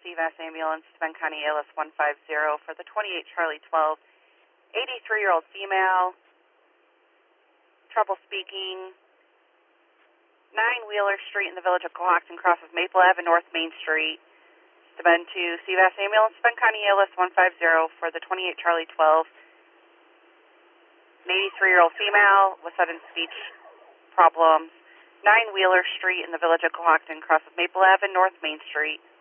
CVAS ambulance to Bend County ALS 150 for the 28 Charlie 12, 83-year-old female, trouble speaking, 9 Wheeler Street in the village of Cohocton, crosses Maple Ave and North Main Street. To Bend to CVAS ambulance to Bend County ALS 150 for the 28 Charlie 12, an 83-year-old female with sudden speech problems, 9 Wheeler Street in the village of Cohocton, crosses Maple Ave and North Main Street.